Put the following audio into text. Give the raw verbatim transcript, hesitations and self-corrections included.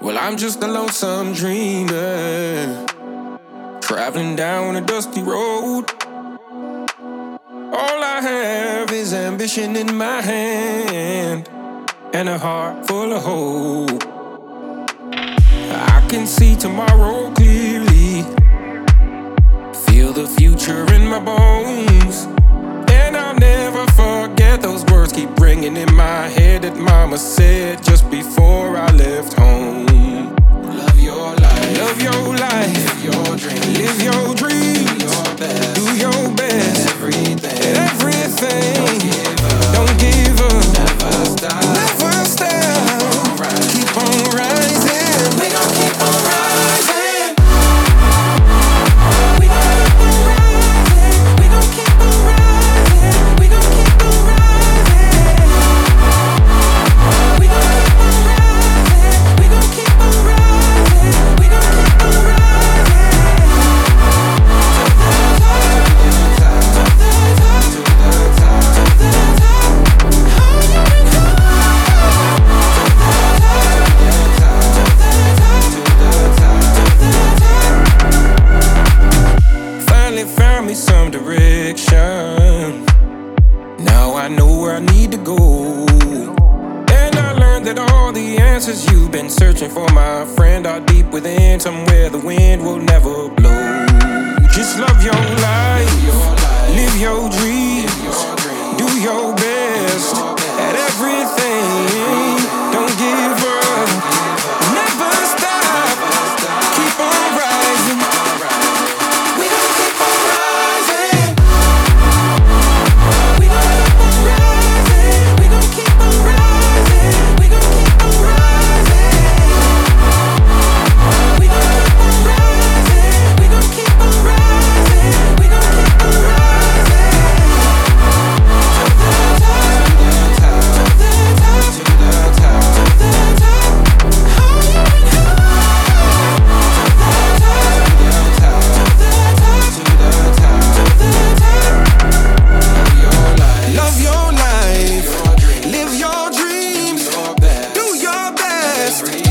Well, I'm just a lonesome dreamer, traveling down a dusty road. All I have is ambition in my hand and a heart full of hope. I can see tomorrow clearly, feel the future in my bones, and I'll never forget those words keep ringing in my head that mama said just before I left home. Love your life, love your life, live your dream, live your dream, do your best, do your best, everything, everything. Don't give up, don't give up, never stop, never stop. Keep on rising, we gon' keep on rising. We gon' keep on rising, we gon' keep on rising, we gon' keep on rising. We gon' keep on rising, we gon' keep on rising, we gon' keep on rising. Finally found me some direction. Now I know where I need to go. And I learned that all the answers you've been searching for, my friend, are deep within, somewhere the wind will never blow. Just love your life, live your dreams, do your best at everything. Don't give up, never stop, keep on rising. We gon' keep on rising. We gon' keep on rising. We gon' keep on rising. We gon' keep on rising. We gon' keep on rising. We gon' keep on rising. We gon' keep on rising. To the top, to the top, to the top, to the top. Higher and higher. To the top, to the top, to the top, to the top. Love your life, live your dreams, do your best.